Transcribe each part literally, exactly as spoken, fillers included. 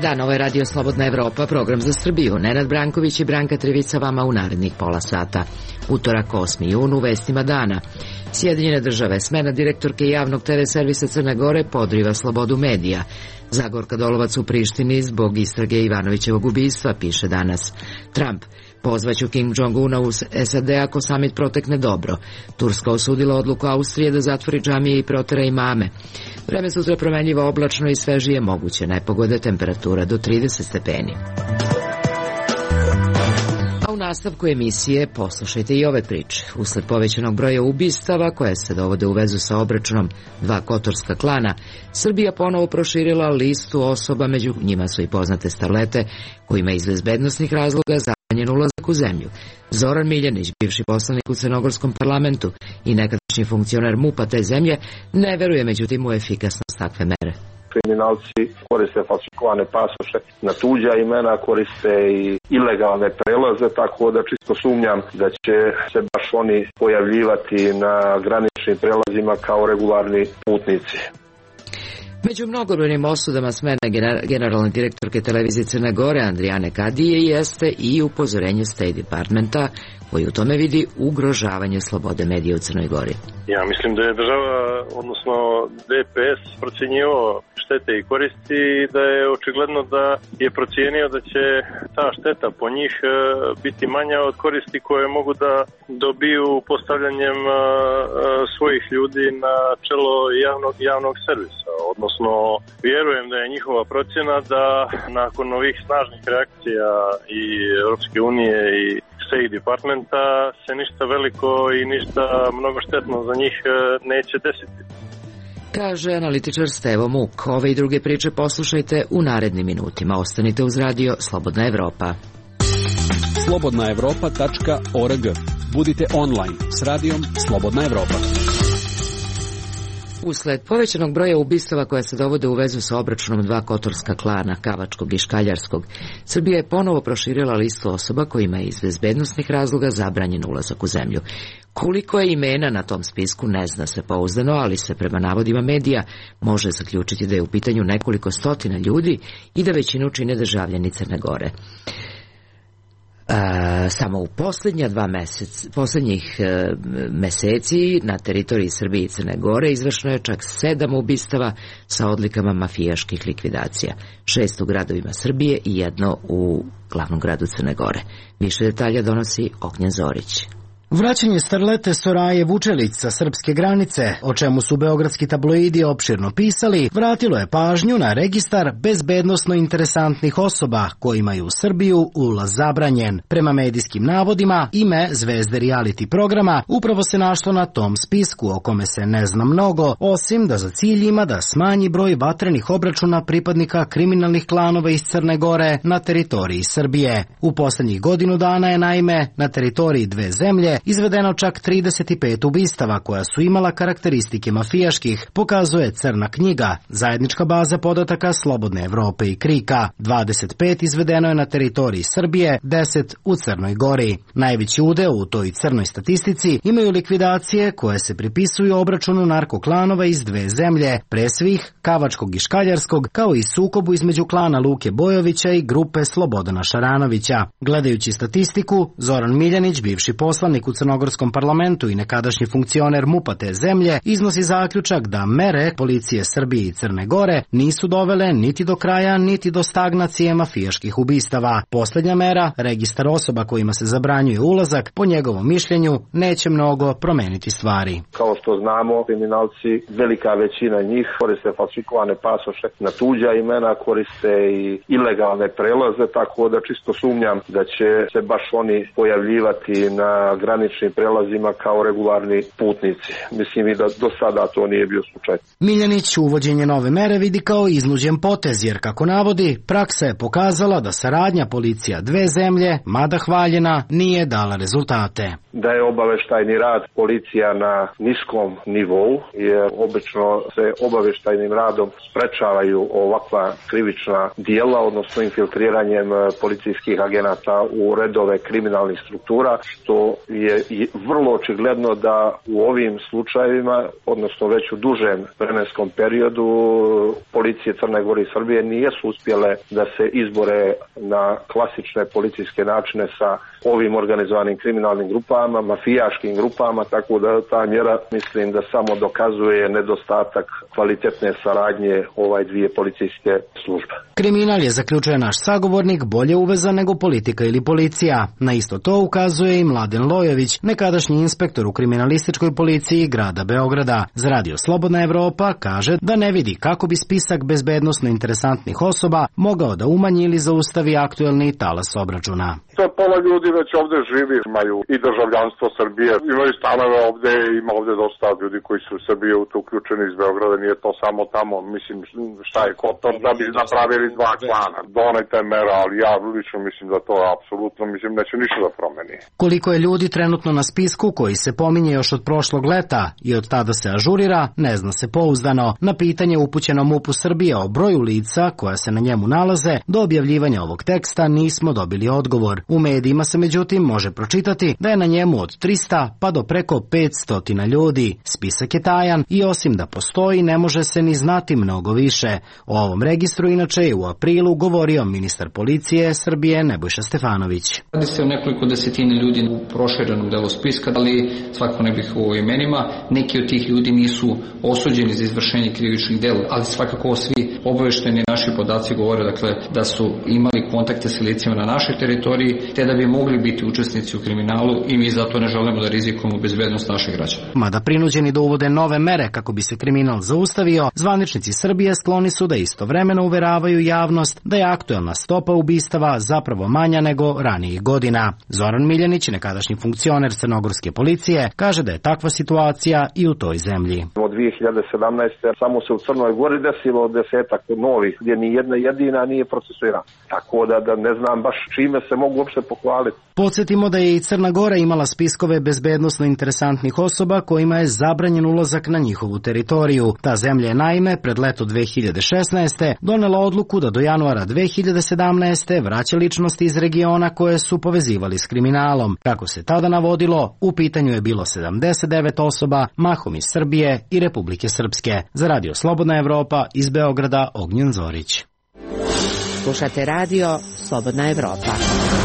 dan, ovo je Radio Slobodna Evropa, program za Srbiju. Nenad Branković i Branka Trivica vama u narednih pola sata. Utorak osmi jun u vestima dana. Sjedinjene države, smena direktorke javnog te ve servisa Crne Gore podriva slobodu medija. Zagorka Dolovac u Prištini zbog istrage Ivanovićevog ubistva, piše danas. Trump: pozvaću Kim Jong-una u es a de ako samit protekne dobro. Turska osudila odluku Austrije da zatvori džamije i protera imame. Vreme sutra promenljivo, oblačno i svežije, moguće nepogode, temperatura do trideset stepeni. A u nastavku emisije poslušajte i ove priče. Usled povećanog broja ubistava koje se dovode u vezu sa obračunom dva kotorska klana, Srbija ponovo proširila listu osoba, među njima su i poznate starlete kojima iz bezbednosnih razloga zabranjen ulazak u zemlju. Zoran Miljanić, bivši poslanik u crnogorskom parlamentu i nekadašnji funkcioner MUP-a te zemlje, ne veruje međutim u efikasnost takve mere. Kriminalci koriste falsifikovane pasoše na tuđa imena, koriste i ilegalne prelaze, tako da čisto sumnjam da će se baš oni pojavljivati na graničnim prelazima kao regularni putnici. Među mnogobrojnim osudama smene generalne direktorke televizije Crne Gore Andrijane Kadije jeste i upozorenje State Departmenta, koji u tome vidi ugrožavanje slobode medija u Crnoj Gori. Ja mislim da je država, odnosno de pe es, procjenjivao štete i koristi i da je očigledno da je procijenio da će ta šteta po njih biti manja od koristi koje mogu da dobiju postavljanjem svojih ljudi na čelo javnog, javnog servisa. Odnosno, vjerujem da je njihova procjena da nakon ovih snažnih reakcija i Europske unije i State Departmenta se ništa veliko i ništa mnogo štetno za njih neće desiti. Kaže analitičar Stevo Muk. Ove i druge priče poslušajte u narednim minutima. Ostanite uz radio Slobodna Evropa. slobodna evropa tačka org. Budite online s radijom Slobodna Evropa. Usled povećanog broja ubistava koja se dovode u vezu sa obračunom dva kotorska klana, Kavačkog i Škaljarskog, Srbija je ponovo proširila listu osoba kojima je iz bezbednosnih razloga zabranjen ulazak u zemlju. Koliko je imena na tom spisku ne zna se pouzdano, ali se prema navodima medija može zaključiti da je u pitanju nekoliko stotina ljudi i da većinu čine državljani Crne Gore. E, samo u posljednja dva mesec, posljednjih e, meseci na teritoriji Srbije i Crne Gore izvršeno je čak sedam ubistava sa odlikama mafijaških likvidacija. Šest u gradovima Srbije i jedno u glavnom gradu Crne Gore. Više detalja donosi Ognjen Zorić. Vraćanje starlete Soraje Vučelić sa srpske granice, o čemu su beogradski tabloidi opširno pisali, vratilo je pažnju na registar bezbednosno interesantnih osoba kojima je u Srbiju ulaz zabranjen. Prema medijskim navodima, ime zvezde reality programa upravo se našlo na tom spisku o kome se ne zna mnogo, osim da za cilj ima da smanji broj vatrenih obračuna pripadnika kriminalnih klanova iz Crne Gore na teritoriji Srbije. U poslednjih godinu dana je naime na teritoriji dve zemlje izvedeno čak trideset pet ubistava koja su imala karakteristike mafijaških, pokazuje Crna knjiga, zajednička baza podataka Slobodne Evrope i Krika. dvadeset pet izvedeno je na teritoriji Srbije, deset u Crnoj Gori. Najveći udeo u toj crnoj statistici imaju likvidacije koje se pripisuju obračunu narkoklanova iz dve zemlje, pre svih Kavačkog i Škaljarskog, kao i sukobu između klana Luke Bojovića i grupe Slobodana Šaranovića. Gledajući statistiku, Zoran Miljanić, bivši poslanik u crnogorskom parlamentu i nekadašnji funkcioner MUP-a te zemlje, iznosi zaključak da mere policije Srbije i Crne Gore nisu dovele niti do kraja, niti do stagnacije mafijaških ubistava. Posljednja mera, registar osoba kojima se zabranjuje ulazak, po njegovom mišljenju, neće mnogo promeniti stvari. Kao što znamo, kriminalci, velika većina njih koriste falsifikovane pasoše na tuđa imena, koriste i ilegalne prelaze, tako da čisto sumnjam da će se baš oni pojavljivati na graničnim prelazima kao regularni putnici. Mislim i da do sada to nije bio slučaj. Miljanić uvođenje nove mere vidi kao iznuđen potez, jer kako navodi, praksa je pokazala da saradnja policija dve zemlje, mada hvaljena, nije dala rezultate. Da je obaveštajni rad policija na niskom nivou, jer obično se obaveštajnim radom sprečavaju ovakva krivična dijela, odnosno infiltriranjem policijskih agenata u redove kriminalnih struktura, što je vrlo očigledno da u ovim slučajevima, odnosno već u dužem vremenskom periodu, policije Crne Gore i Srbije nijesu uspjele da se izbore na klasične policijske načine sa ovim organizovanim kriminalnim grupama, mafijaškim grupama, tako da ta mjera mislim da samo dokazuje nedostatak kvalitetne saradnje ovaj dvije policijske službe. Kriminal je, zaključuje naš sagovornik, bolje uvezan nego politika ili policija. Na isto to ukazuje i Mladen Lojović, nekadašnji inspektor u kriminalističkoj policiji grada Beograda. Za Radio Slobodna Evropa kaže da ne vidi kako bi spisak bezbednosno interesantnih osoba mogao da umanji ili zaustavi aktuelni talas obračuna. To pola ljudi već ovde živi, imaju i državljanstvo Srbije, imaju stanove ovde, ima ovde dosta ljudi koji su u Srbiji uključeni iz Beograda, nije to samo tamo, mislim, šta je Kotor da bi napravili dva klana. Donajte mera, ali ja lično mislim da to apsolutno, mislim, neće ništa da promeni. Koliko je ljudi trenutno na spisku koji se pominje još od prošlog leta i od tada se ažurira, ne zna se pouzdano. Na pitanje upućeno MUP-u Srbije o broju lica koja se na njemu nalaze, do objavljivanja ovog teksta nismo dobili odgovor. U medijima se međutim može pročitati da je na njemu od trista pa do preko petsto ljudi. Spisak je tajan i osim da postoji ne može se ni znati mnogo više. O ovom registru inače je u aprilu govorio ministar policije Srbije Nebojša Stefanović. Radi se o nekoliko desetina ljudi u proširenom delu spiska, ali svakako ne bih u imenima. Neki od tih ljudi nisu osuđeni za izvršenje krivičnih dela, ali svakako svi obavešteni naši podaci govore dakle, da su imali kontakte sa licima na našoj teritoriji, te da bi mogli biti učesnici u kriminalu i mi zato ne želimo da rizikujemo bezbednost naših građana. Mada prinuđeni da uvode nove mere kako bi se kriminal zaustavio, zvaničnici Srbije skloni su da istovremeno uveravaju javnost da je aktuelna stopa ubistava zapravo manja nego ranijih godina. Zoran Miljanić, nekadašnji funkcioner crnogorske policije, kaže da je takva situacija i u toj zemlji. Od dvije hiljade sedamnaeste. samo se u Crnoj Gori desilo desetak novih, gdje ni jedna jedina nije procesuirana. Tako da, da ne znam baš čime se mogu uopšte pohvaliti. Podsjetimo da je i Crna Gora imala spiskove bezbednosno interesantnih osoba kojima je zabranjen ulazak na njihovu teritoriju. Ta zemlja je naime pred leto dve hiljade šesnaeste. donela odluku da do januara dve hiljade sedamnaeste. vraća ličnosti iz regiona koje su povezivali s kriminalom. Kako se tada navodilo, u pitanju je bilo sedamdeset devet osoba, mahom iz Srbije i Republike Srpske. Za Radio Slobodna Evropa iz Beograda Ognjen Zorić. Slušate radio Slobodna Evropa.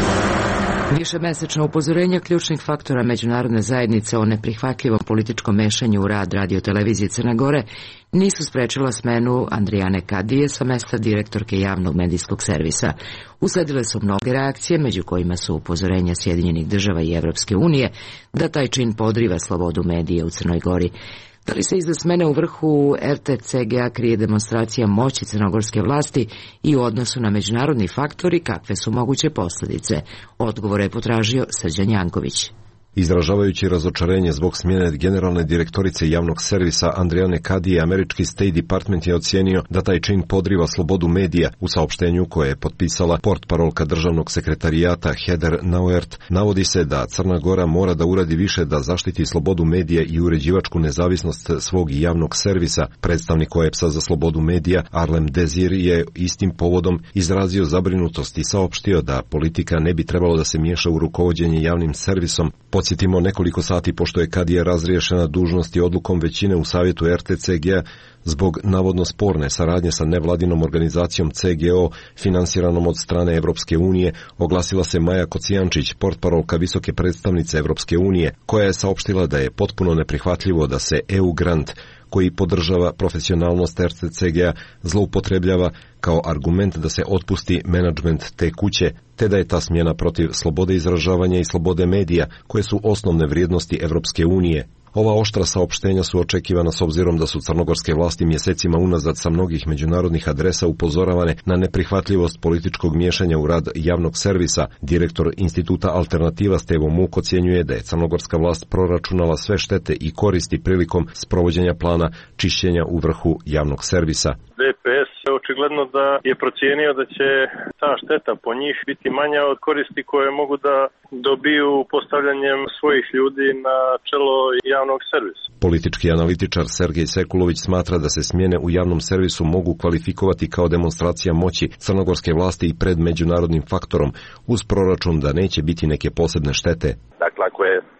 Višemesečno upozorenja ključnih faktora međunarodne zajednice o neprihvatljivom političkom mešanju u rad radio-televizije Crne Gore nisu sprečila smenu Andrijane Kadije sa mesta direktorke javnog medijskog servisa. Usledile su mnoge reakcije, među kojima su upozorenja Sjedinjenih država i Evropske unije da taj čin podriva slobodu medije u Crnoj Gori. Da li se iza smene u vrhu R T C G A krije demonstracija moći crnogorske vlasti i u odnosu na međunarodni faktor i kakve su moguće posljedice? Odgovore je potražio Srđan Janković. Izražavajući razočarenje zbog smjene generalne direktorice javnog servisa Andrijane Kadije, američki State Department je ocijenio da taj čin podriva slobodu medija. U saopštenju koje je potpisala portparolka državnog sekretarijata Heather Nauert navodi se da Crna Gora mora da uradi više da zaštiti slobodu medija i uređivačku nezavisnost svog javnog servisa. Predstavnik O E P S-a za slobodu medija Arlem Dezir je istim povodom izrazio zabrinutost i saopštio da politika ne bi trebalo da se miješa u rukovođenje javnim servisom. Podsjetimo, nekoliko sati pošto je Kadija razriješena dužnosti odlukom većine u savjetu R T C G A zbog navodno sporne saradnje sa nevladinom organizacijom C G O finansiranom od strane Evropske unije, oglasila se Maja Kocijančić, portparolka visoke predstavnice Evropske unije, koja je saopštila da je potpuno neprihvatljivo da se E U grant koji podržava profesionalnost R T C G A zloupotrebljava kao argument da se otpusti menadžment te kuće, te da je ta smjena protiv slobode izražavanja i slobode medija, koje su osnovne vrijednosti Evropske unije. Ova oštra saopštenja su očekivana s obzirom da su crnogorske vlasti mjesecima unazad sa mnogih međunarodnih adresa upozoravane na neprihvatljivost političkog miješanja u rad javnog servisa. Direktor instituta Alternativa Stevo Muk ocjenjuje da je crnogorska vlast proračunala sve štete i koristi prilikom sprovođenja plana čišćenja u vrhu javnog servisa. D P S je očigledno da je procijenio da će ta šteta po njih biti manja od koristi koje mogu da dobiju postavljanjem svojih ljudi na čelo javnog servisa. Politički analitičar Sergej Sekulović smatra da se smjene u javnom servisu mogu kvalifikovati kao demonstracija moći crnogorske vlasti i pred međunarodnim faktorom, uz proračun da neće biti neke posebne štete. Dakle, ako je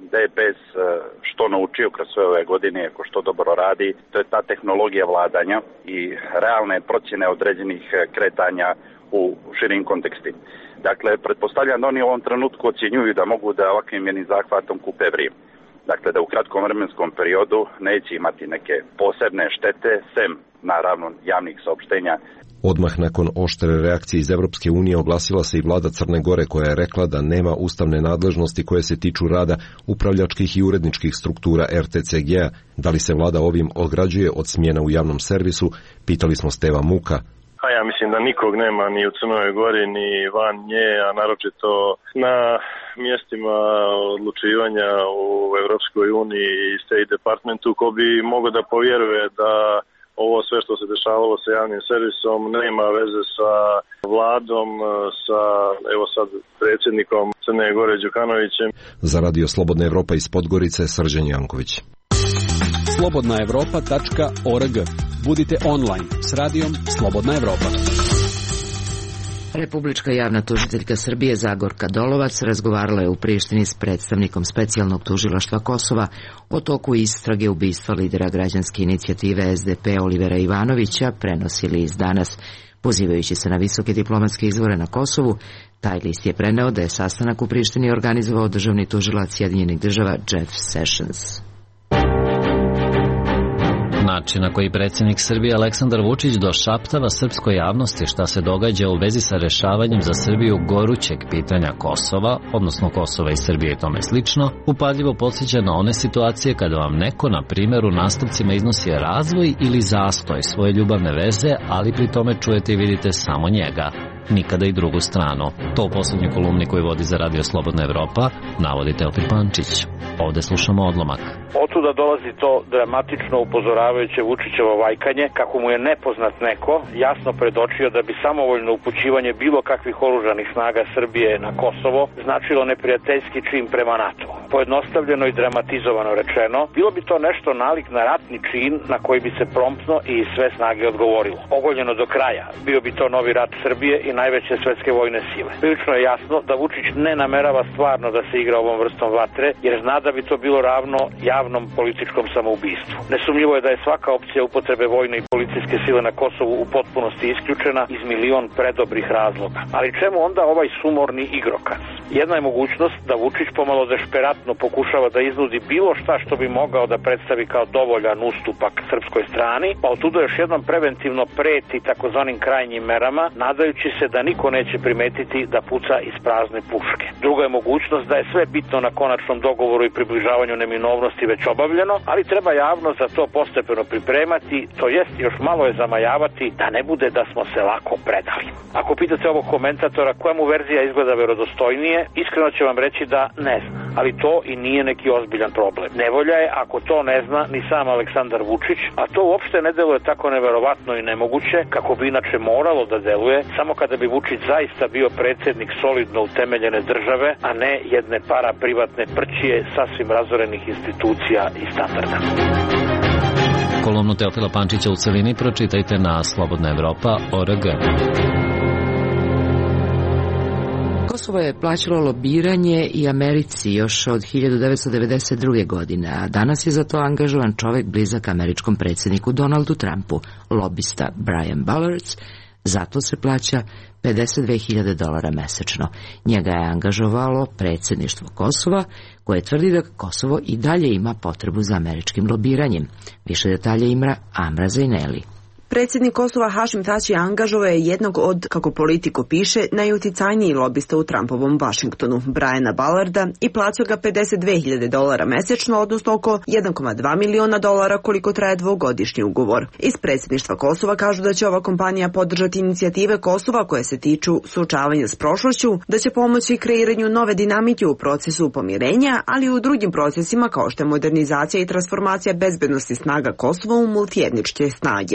D P S što naučio kroz sve ove godine, ako što dobro radi, to je ta tehnologija vladanja i realne procjene određenih kretanja u širim konteksti. Dakle, pretpostavljam da oni u ovom trenutku ocjenjuju da mogu da ovakvim jednim zahvatom kupe vrijeme. Dakle, da u kratkom vremenskom periodu neće imati neke posebne štete, sem, naravno, javnih saopštenja. Odmah nakon oštre reakcije iz Evropske unije oglasila se i vlada Crne Gore, koja je rekla da nema ustavne nadležnosti koje se tiču rada upravljačkih i uredničkih struktura R T C G-a. Da li se vlada ovim ograđuje od smjena u javnom servisu, pitali smo Steva Muka. A ja mislim da nikog nema ni u Crnoj Gori, ni van nje, a naročito na mjestima odlučivanja u Evropskoj uniji i State Departmentu, ko bi mogao da povjeruje da ovo sve što se dešavalo sa javnim servisom nema veze sa vladom, sa evo sad predsjednikom Crne Gore Đukanovićem. Za Radio Slobodna Evropa iz Podgorice, Srđan Janković. slobodna evropa tačka org. Budite online s radijom Slobodna Evropa. Republička javna tužiteljka Srbije Zagorka Dolovac razgovarala je u Prištini s predstavnikom specijalnog tužilaštva Kosova o toku istrage ubistva lidera građanske inicijative S D P Olivera Ivanovića, prenosili iz Danas. Pozivajući se na visoke diplomatske izvore na Kosovu, taj list je preneo da je sastanak u Prištini organizovao državni tužilac Sjedinjenih država Jeff Sessions. Način na koji predsjednik Srbije Aleksandar Vučić došaptava srpskoj javnosti šta se događa u vezi sa rešavanjem za Srbiju gorućeg pitanja Kosova, odnosno Kosova i Srbije i tome slično, upadljivo podsjeća na one situacije kada vam neko, na primjer, u nastavcima iznosi razvoj ili zastoj svoje ljubavne veze, ali pri tome čujete i vidite samo njega, nikada i drugu stranu. To u poslednjoj kolumni koju vodi za Radio Slobodna Evropa navodi Teofil Pančić. Ovde slušamo odlomak. Otuda dolazi to dramatično upozoravajuće Vučićevo vajkanje, kako mu je nepoznat neko jasno predočio da bi samovoljno upućivanje bilo kakvih oružanih snaga Srbije na Kosovo značilo neprijateljski čin prema NATO. Pojednostavljeno i dramatizovano rečeno, bilo bi to nešto nalik na ratni čin na koji bi se promptno i sve snage odgovorilo. Ogoljeno do kraja, bio bi to novi rat Srbije i najveće svetske vojne sile. Prilično je jasno da Vučić ne namerava stvarno da se igra ovom vrstom vatre, jer zna da bi to bilo ravno javnom političkom samoubistvu. Nesumnjivo je da je svaka opcija upotrebe vojne i policijske sile na Kosovu u potpunosti isključena iz milion predobrih razloga. Ali čemu onda ovaj sumorni igrokaz? Jedna je mogućnost da Vučić pomalo dešperatno pokušava da iznudi bilo šta što bi mogao da predstavi kao dovoljan ustupak srpskoj strani, pa otuda još jednom preventivno preti takozvanim krajnjim merama, nadajući se da niko neće primetiti da puca iz prazne puške. Druga je mogućnost da je sve bitno na konačnom dogovoru i približavanju neminovnosti već obavljeno, ali treba javno za to postepeno pripremati, to jest još malo je zamajavati da ne bude da smo se lako predali. Ako pitate ovog komentatora koja mu verzija izgleda verodostojnije, iskreno će vam reći da ne zna, ali to i nije neki ozbiljan problem. Nevolja je ako to ne zna ni sam Aleksandar Vučić, a to uopšte ne deluje tako neverovatno i nemoguće kako bi inače moralo da deluje samo kada bi Vučić zaista bio predsjednik solidno utemeljene države, a ne jedne para privatne prćije sasvim razorenih institucija i standarda. Kolumnu Teofila Pančića u celini pročitajte na slobodna evropa tačka org. Kosovo je plaćalo lobiranje i Americi još od hiljadu devetsto devedeset druge. godine, a danas je za to angažovan čovek blizak američkom predsjedniku Donaldu Trumpu, lobista Brian Ballerts. Zato se plaća pedeset dve hiljade dolara mesečno. Njega je angažovalo predsjedništvo Kosova, koje tvrdi da Kosovo i dalje ima potrebu za američkim lobiranjem. Više detalja ima Amra Zajneli. Predsjednik Kosova Hašim Tači angažovao je jednog od, kako Politico piše, najuticajniji lobista u Trumpovom Vašingtonu, Briana Ballarda, i plaćao ga pedeset dve hiljade dolara mesečno, odnosno oko jedan zarez dva miliona dolara koliko traje dvogodišnji ugovor. Iz predsjedništva Kosova kažu da će ova kompanija podržati inicijative Kosova koje se tiču suočavanja s prošlošću, da će pomoći kreiranju nove dinamike u procesu pomirenja, ali i u drugim procesima kao što je modernizacija i transformacija bezbednosti snaga Kosova u multietničke snage. Ugovor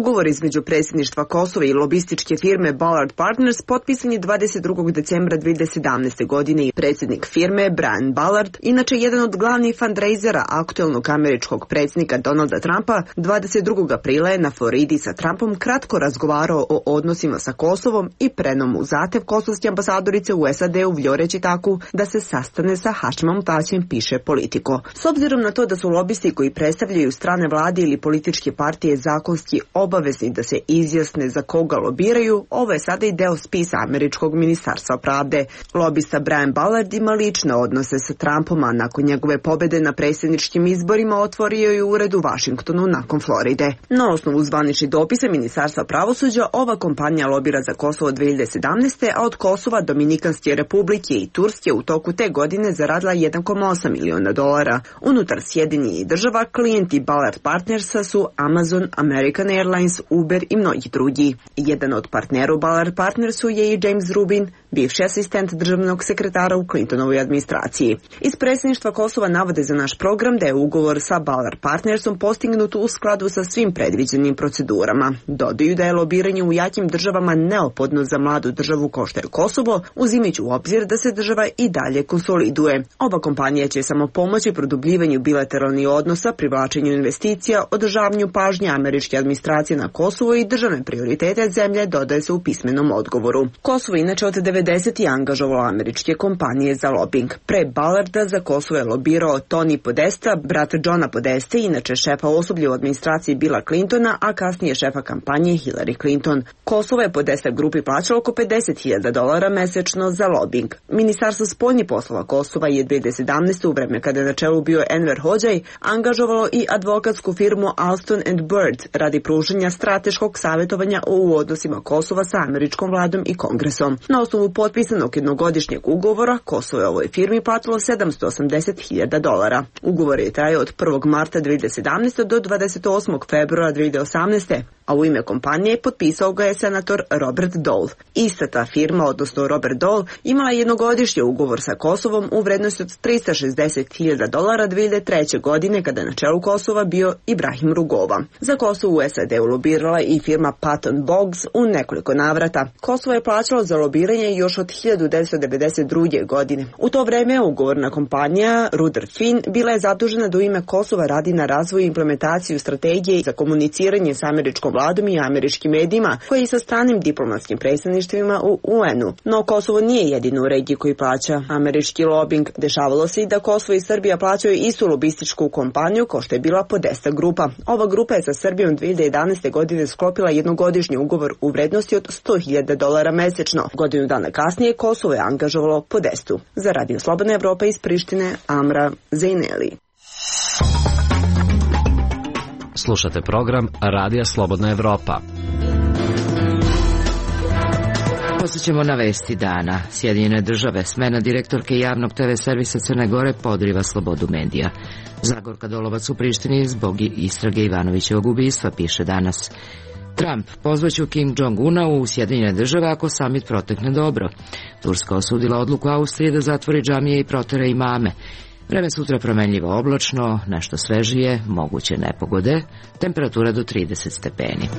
Ugovor između predsjedništva Kosova i lobističke firme Ballard Partners potpisan je dvadeset drugog decembra dve hiljade sedamnaeste. godine i predsjednik firme Brian Ballard, inače jedan od glavnih fundraisera aktuelnog američkog predsjednika Donalda Trumpa, dvadeset drugog aprila je na Floridi sa Trumpom kratko razgovarao o odnosima sa Kosovom i preneo mu zahtev kosovske ambasadorice u S A D-u vljoreći tako da se sastane sa Hašimom Tačijem, piše Politico. S obzirom na to da su lobisti koji predstavljaju strane vlade ili političke partije zakonski obavezni da se izjasne za koga lobiraju, ovo je sada i deo spisa američkog ministarstva pravde. Lobista Brian Ballard ima lične odnose sa Trumpom, a nakon njegove pobede na predsjedničkim izborima otvorio je ured u Vašingtonu nakon Floride. Na osnovu zvaničnih dopisa ministarstva pravosuđa, ova kompanija lobira za Kosovo dve hiljade sedamnaeste. a od Kosova, Dominikanske republike i Turske u toku te godine zaradila jedan zarez osam miliona dolara. Unutar Sjedinjenih država klijenti Ballard Partnersa su Amazon, American Airlines, Uber i mnogi drugi. Jedan od partnera u Ballard Partnersu je i James Rubin, bivši asistent državnog sekretara u Clintonovoj administraciji. Iz predsjedništva Kosova navode za naš program da je ugovor sa Ballard Partnersom postignut u skladu sa svim predviđenim procedurama. Dodaju da je lobiranje u jakim državama neophodno za mladu državu kao što je Kosovo, uzimajući u obzir da se država i dalje konsoliduje. Ova kompanija će samo pomoći produbljivanju bilateralnih odnosa, privlačenju investicija, održavanju pažnje američke administracije na Kosovo i državne prioritete zemlje, dodaje se u pismenom odgovoru. Kosovo inače od devedesetih angažovalo američke kompanije za lobing. Pre Ballarda za Kosovo je lobirao Tony Podesta, brat Johna Podeste, inače šefa osoblja u administraciji Billa Clintona, a kasnije šefa kampanje Hillary Clinton. Kosovo je Podesta grupi plaćalo oko pedeset hiljada dolara mesečno za lobing. Ministarstvo spoljnih poslova Kosova je dve hiljade sedamnaeste. u vreme kada je na čelu bio Enver Hodžaj, angažovalo i advokatsku firmu Alston and Bird radi pružanja strateškog savjetovanja o odnosima Kosova sa američkom vladom i kongresom. Na osnovu potpisanog jednogodišnjeg ugovora, Kosovo je ovoj firmi platilo sedamsto osamdeset hiljada dolara. Ugovor je trajao od prvog marta dve hiljade sedamnaeste. do dvadeset osmog februara dve hiljade osamnaeste. a u ime kompanije potpisao ga je senator Robert Dole. Ista ta firma, odnosno Robert Dole, imala jednogodišnji ugovor sa Kosovom u vrednosti od trista šezdeset hiljada dolara dve hiljade treće. godine, kada je na čelu Kosova bio Ibrahim Rugova. Za Kosovo u S A D lobirala i firma Patton Boggs u nekoliko navrata. Kosovo je plaćalo za lobiranje još od hiljadu devetsto devedeset druge. godine. U to vreme ugovorna kompanija Ruder Finn bila je zadužena da u ime Kosova radi na razvoju i implementaciju strategije za komuniciranje s američkom vladom i američkim medijima, koji i sa stranim diplomatskim predstavništvima u U N-u. No Kosovo nije jedino u regiji koji plaća američki lobing. Dešavalo se i da Kosovo i Srbija plaćaju istu lobističku kompaniju kao što je bila Podesta grupa. Ova grupa je sa Srbijom dve hiljade jedanaeste. godine sklopila jednogodišnji ugovor u vrednosti od sto hiljada dolara mesečno. Godinu dana kasnije Kosovo je angažovalo Podestu. Za Radio Slobodna Evropa iz Prištine, Amra Zejneli. Slušate program Radija Slobodna Evropa. Posjećemo na vesti dana. Sjedinjene države, smena direktorke javnog te ve servisa Crne Gore podriva slobodu medija. Zagorka Dolovac u Prištini zbog istrage Ivanovićevog ubistva, piše danas. Trump pozvaće Kim Jong-una u Sjedinjene države ako samit protekne dobro. Turska osudila odluku Austrije da zatvori džamije i protera imame. Vreme sutra promenljivo oblačno, nešto svežije, moguće nepogode, temperatura do trideset stepeni.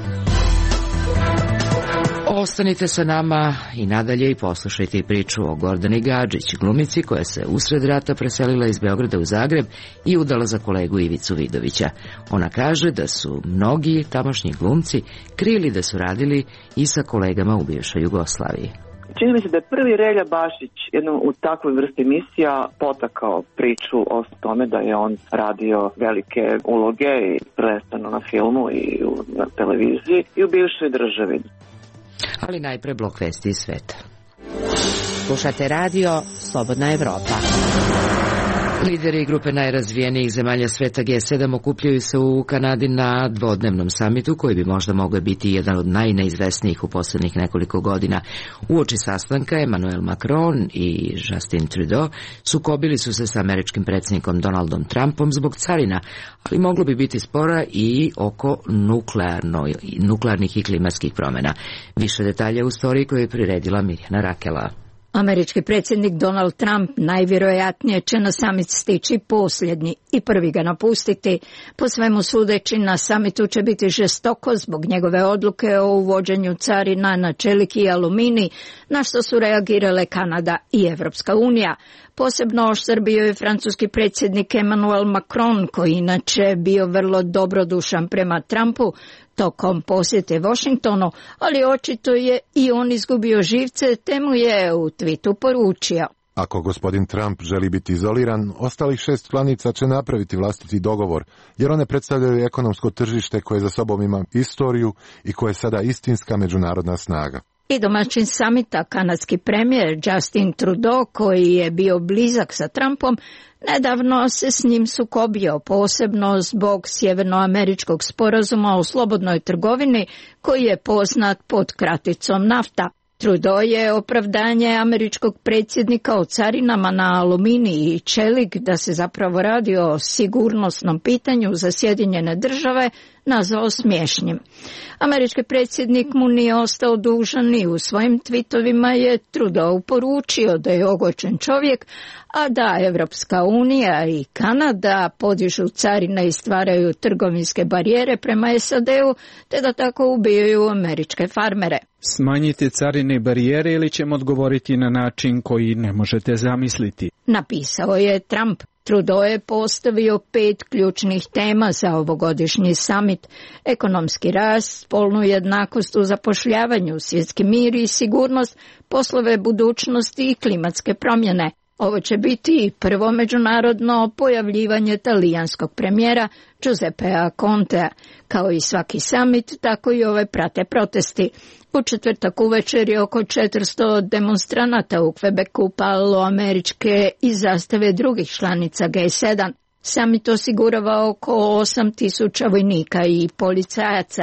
Ostanite sa nama i nadalje i poslušajte priču o Gordani Gadžić, glumici koja se usred rata preselila iz Beograda u Zagreb i udala za kolegu Ivicu Vidovića. Ona kaže da su mnogi tamošnji glumci krili da su radili i sa kolegama u bivšoj Jugoslaviji. Čini mi se da je prvi Relja Bašić jednom u takvoj vrsti emisija potakao priču o tome da je on radio velike uloge i prvenstveno na filmu i na televiziji i u bivšoj državi. Ali najpre blok vesti iz sveta. Slušate radio Slobodna Evropa. Lideri grupe najrazvijenijih zemalja sveta G sedam okupljaju se u Kanadi na dvodnevnom samitu koji bi možda mogao biti jedan od najneizvesnijih u posljednjih nekoliko godina. Uoči sastanka Emmanuel Macron i Justin Trudeau sukobili su se sa američkim predsjednikom Donaldom Trumpom zbog carina, ali moglo bi biti spora i oko nuklearnih i klimatskih promjena. Više detalja u storiji koju je priredila Mirjana Rakela. Američki predsjednik Donald Trump najvjerojatnije će na samit stići posljednji i prvi ga napustiti. Po svemu sudeći na samitu će biti žestoko zbog njegove odluke o uvođenju carina na čelik i aluminij, na što su reagirale Kanada i Evropska unija. Posebno oštar bio je francuski predsjednik Emmanuel Macron, koji inače bio vrlo dobrodušan prema Trumpu tokom posjete Washingtonu, ali očito je i on izgubio živce, te mu je u twitu poručio: ako gospodin Trump želi biti izoliran, ostalih šest članica će napraviti vlastiti dogovor, jer one predstavljaju ekonomsko tržište koje za sobom ima istoriju i koje je sada istinska međunarodna snaga. I domaćin samita, kanadski premijer Justin Trudeau, koji je bio blizak sa Trumpom, nedavno se s njim sukobio, posebno zbog sjevernoameričkog sporazuma o slobodnoj trgovini, koji je poznat pod kraticom NAFTA. Trudeau je opravdanje američkog predsjednika o carinama na aluminij i čelik, da se zapravo radi o sigurnosnom pitanju za Sjedinjene države, nazvao smiješnim. Američki predsjednik mu nije ostao dužan i u svojim tvitovima je Trudeau poručio da je ogorčen čovjek, a da Evropska unija i Kanada podižu carine i stvaraju trgovinske barijere prema S A D-u, te da tako ubijaju američke farmere. Smanjite carine i barijere ili ćemo odgovoriti na način koji ne možete zamisliti, napisao je Trump. Trudeau je postavio pet ključnih tema za ovogodišnji samit: ekonomski rast, spolnu jednakost u zapošljavanju, svjetski mir i sigurnost, poslove budućnosti i klimatske promjene. Ovo će biti i prvo međunarodno pojavljivanje talijanskog premijera Giuseppea Contea. Kao i svaki samit, tako i ove prate protesti. U četvrtak uvečer je oko četiristo demonstranata u Quebecu palilo američke i zastave drugih članica G sedam. Samit osigurava oko osam tisuća vojnika i policajaca.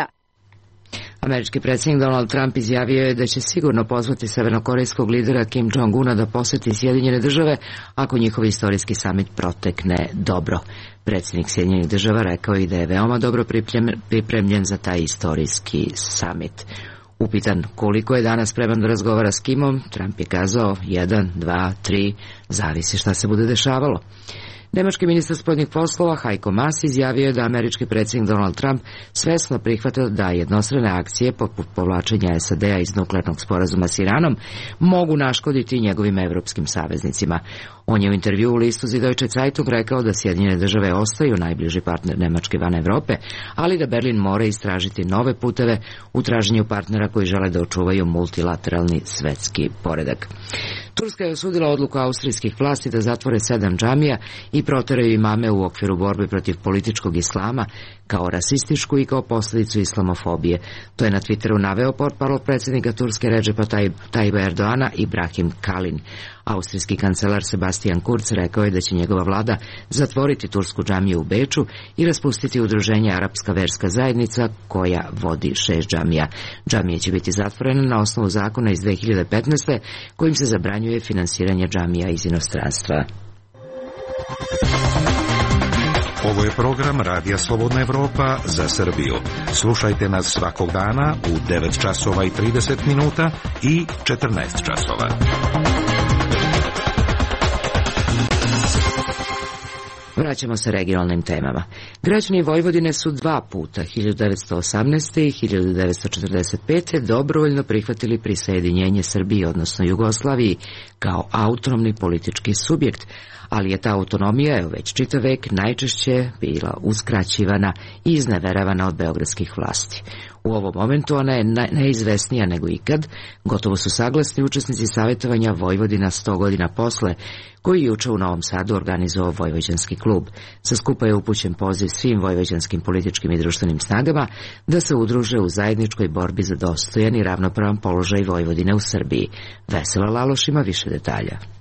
Američki predsjednik Donald Trump izjavio je da će sigurno pozvati severnokorejskog lidera Kim Jong-una da posjeti Sjedinjene države ako njihov istorijski samit protekne dobro. Predsjednik Sjedinjenih država rekao i da je veoma dobro pripremljen za taj istorijski samit. Upitan koliko je danas spreman da razgovara s Kimom, Trump je kazao jedan, dva, tri, zavisi šta se bude dešavalo. Nemački ministar spoljnih poslova Heiko Maas izjavio je da američki predsjednik Donald Trump svesno prihvata da jednostrane akcije poput povlačenja S A D-a iz nuklearnog sporazuma s Iranom mogu naškoditi njegovim evropskim saveznicima. On je u intervju u listu Die Deutsche Zeitung rekao da Sjedinjene države ostaju najbliži partner Nemačke van Evrope, ali da Berlin mora istražiti nove puteve u traženju partnera koji žele da očuvaju multilateralni svetski poredak. Turska je osudila odluku austrijskih vlasti da zatvore sedam džamija i proteraju imame u okviru borbe protiv političkog islama kao rasističku i kao posljedicu islamofobije. To je na Twitteru naveo portparol predsjednika Turske Redžepa Tayyipa Erdoana Ibrahim Kalin. Austrijski kancelar Sebastian Kurz rekao je da će njegova vlada zatvoriti tursku džamiju u Beču i raspustiti udruženje Arapska verska zajednica koja vodi šest džamija. Džamije će biti zatvorene na osnovu zakona iz dve hiljade petnaeste kojim se zabranjuje finansiranje džamija iz inostranstva. Ovo je program Radija Slobodna Evropa za Srbiju. Slušajte nas svakog dana u devet časova i trideset minuta i četrnaest časova. Vraćamo se regionalnim temama. Građani Vojvodine su dva puta, hiljadu devetsto osamnaeste. i hiljadu devetsto četrdeset pete. dobrovoljno prihvatili prisajedinjenje Srbiji, odnosno Jugoslaviji, kao autonomni politički subjekt, ali je ta autonomija, evo već čitav vek, najčešće bila uskraćivana i izneveravana od beogradskih vlasti. U ovom momentu ona je neizvesnija nego ikad. Gotovo su saglasni učesnici savjetovanja Vojvodina sto godina posle, koji juče u Novom Sadu organizovao Vojvođanski klub. Sa skupa je upućen poziv svim vojvođanskim političkim i društvenim snagama da se udruže u zajedničkoj borbi za dostojan i ravnopravan položaj Vojvodine u Srbiji. Vesela Laloš ima više detalja.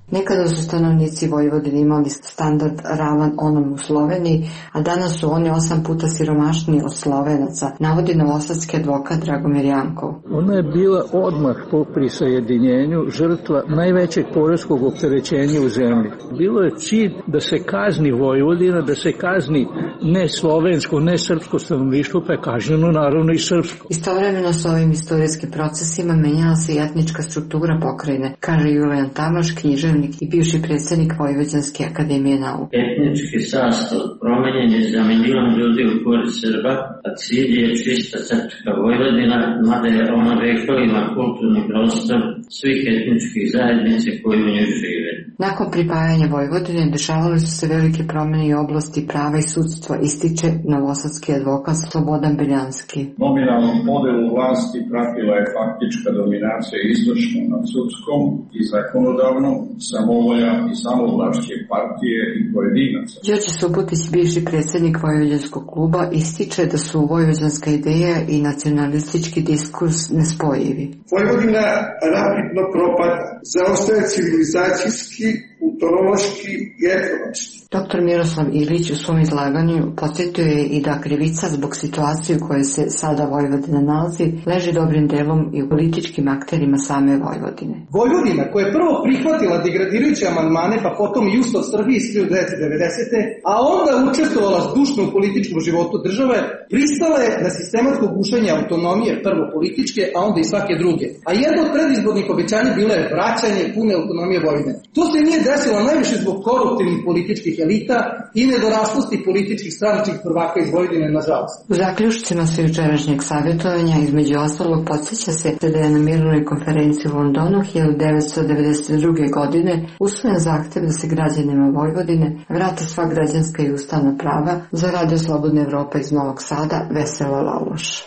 Nekada su stanovnici Vojvodine imali standard ravan onom u Sloveniji, a danas su oni osam puta siromašniji od Slovenaca, navodi novosadski advokat Dragomir Jankov. Ona je bila odmah po prisajedinjenju žrtva najvećeg poreskog opterećenja u zemlji. Bilo je cilj da se kazni Vojvodina, da se kazni ne slovensko, ne srpsko stanovništvo, pa je kažnjeno naravno i srpsko. Istovremeno s ovim istorijskim procesima menjala se i etnička struktura pokrajine, kaže Julijan Tamaš, književnik i bivši predsjednik Vojvođanske akademije nauke. Etnički sastav promenjen je zamjenjivan ljudi u korist Srba, a cilj je čista srpska Vojvodina, mada je ona vekovima kulturni prostor svih etničkih zajednice koji u njoj žive. Nakon pripajanja Vojvodine dešavali su se velike promjene i oblasti prava i sudstva, ističe novosadski advokat Slobodan Beljanski. Nominalnu podelu vlasti pratila je faktička dominacija izvršnom nad sudskom i zakonodavnom, samovolja i samovlašće partije i pojedinaca. Đorđe Subotić, bivši predsjednik Vojvođanskog kluba, ističe da su vojvođanska ideja i nacionalistički diskurs nespojivi. Vojvodina rapidno propada, zaostaje civilizacijski, kulturološki i ekonomski. Doktor Miroslav Ilić u svom izlaganju podsjetio je i da krivica zbog situacije u kojoj se sada Vojvodina nalazi leži dobrim delom i u političkim akterima same Vojvodine. Vojvodina koja je prvo prihvatila degradirajuće amandmane, pa potom i Ustav Srbije iz hiljadu devetsto devedesete. a onda učestvovala zdušno u političkom životu države, pristala je na sistematsko gušenje autonomije, prvo političke, a onda i svake druge. A jedno od predizbornih obećanja bilo je vraćanje pune autonomije Vojvodine. To se nije desilo najviše zbog koruptivnih političkih elita i nedoraslosti političkih stranačkih prvaka iz Vojvodine, nažalost. U zaključcima sa jučerašnjeg savjetovanja, između ostalog, podsjeća se da je na mirnoj konferenciji u Londonu hiljadu devetsto devedeset druge. godine usvojen zahtev da se građanima Vojvodine vrate sva građanska i ustavna prava. Za Radio Slobodna Evropa iz Novog Sada, Vesela Laloš.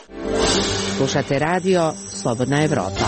Slušate radio Slobodna Evropa.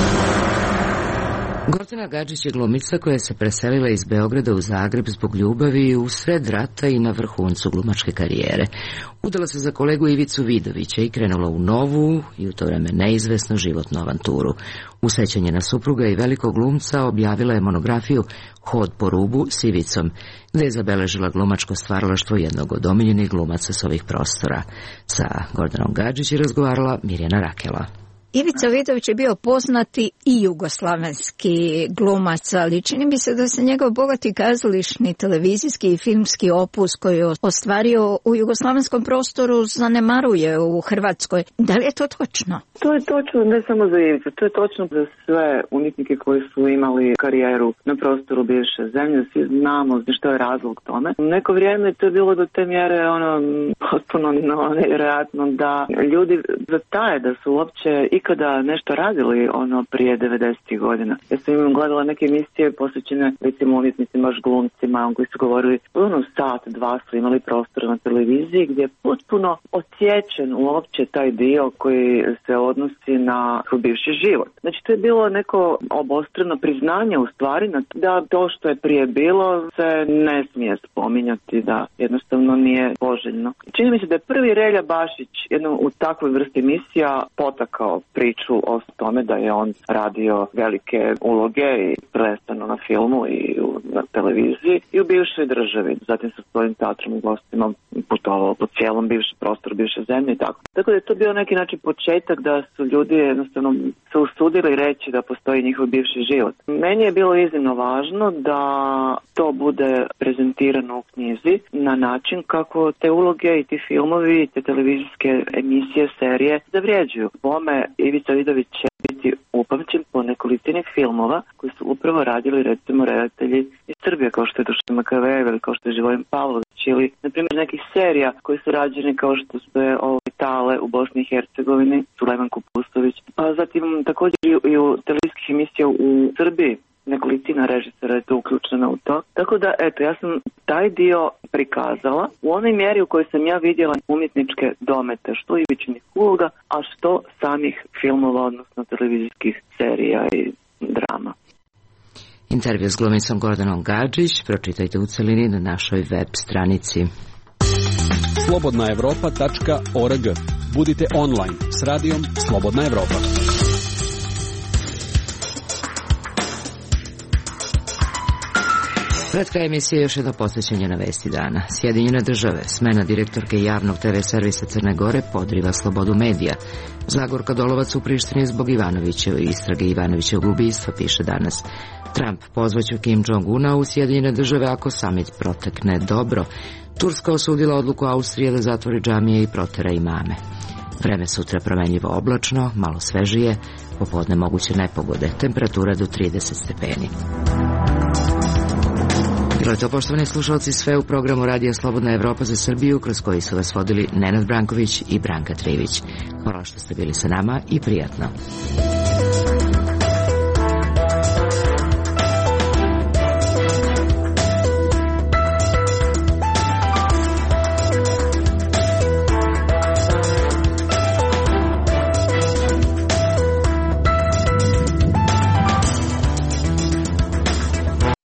Gordana Gadžić je glumica koja se preselila iz Beograda u Zagreb zbog ljubavi u sred rata i na vrhuncu glumačke karijere. Udala se za kolegu Ivicu Vidovića i krenula u novu i u to vreme neizvesnu životnu avanturu. U sećanje na supruga i velikog glumca objavila je monografiju Hod po rubu s Ivicom, gde je zabeležila glumačko stvaralaštvo jednog od omiljenih glumaca s ovih prostora. Sa Gordanom Gadžić je razgovarala Mirjana Rakela. Ivica Vidović je bio poznati i jugoslavenski glumac, ali čini mi se da se njegov bogati kazališni, televizijski i filmski opus koji je ostvario u jugoslavenskom prostoru zanemaruje u Hrvatskoj. Da li je to točno? To je točno ne samo za Ivicu, to je točno za sve umjetnike koji su imali karijeru na prostoru bivše zemlje. Svi znamo što je razlog tome. Neko vrijeme to je bilo do te mjere ono potpuno nevjerojatno da ljudi zataje da su uopće ikada nešto radili ono prije devedesetih godina. Ja sam im gledala neke emisije posvećene recimo umjetnicima, baš glumcima, koji su govorili ono sat, dva su imali prostor na televiziji gdje je potpuno odsječen uopće taj dio koji se odnosi na bivši život. Znači to je bilo neko obostrano priznanje u stvari da to što je prije bilo se ne smije spominjati, da jednostavno nije poželjno. Čini mi se da je prvi Relja Bašić jedno u takvoj vrsti emisija potakao priču o tome da je on radio velike uloge i prvenstveno na filmu i na televiziji i u bivšoj državi. Zatim sa svojim teatrom i gostima putovao po cijelom bivšem prostoru, bivše zemlje i tako. Tako da je to bio neki način početak da su ljudi jednostavno se usudili reći da postoji njihov bivši život. Meni je bilo iznimno važno da to bude prezentirano u knjizi na način kako te uloge i ti filmovi i te televizijske emisije, serije zavrijeđuju. Bome Ivica Vidović će biti upamćen po nekolicini filmova koji su upravo radili recimo redatelji iz Srbije kao što je Dušan Makavejev ili kao što je Živojin Pavlović ili na primjer nekih serija koji su rađeni kao što su ovaj Tale u Bosni i Hercegovini, Sulejman Kupusović, a zatim također i u televizijskih emisija u Srbiji. Nekolicina režisera je to uključena u to. Tako da, eto, ja sam taj dio prikazala u onoj mjeri u kojoj sam ja vidjela umjetničke domete, što Ivičinih uloga, a što samih filmova, odnosno televizijskih serija i drama. Intervju s glumicom Gordanom Gadžić pročitajte u celini na našoj web stranici. slobodna evropa tačka org. Budite online s radijom Slobodna Evropa. Pred kraj emisije još jedno posvećenje na vesti dana. Sjedinjene države, smena direktorke javnog te ve servisa Crne Gore podriva slobodu medija. Zagorka Dolovac u Prištini zbog Ivanovićeve istrage Ivanovićevog ubistva, piše danas. Trump pozvaće Kim Jong-una u Sjedinjene države ako samit protekne dobro. Turska osudila odluku Austrije da zatvori džamije i protera imame. Vreme sutra promenljivo oblačno, malo svežije, popodne moguće nepogode, temperatura do trideset stepeni. Bilo je to, poštovani slušalci, sve u programu Radija Slobodna Evropa za Srbiju, kroz koji su vas vodili Nenad Branković i Branka Trivić. Hvala što ste bili sa nama i prijatno.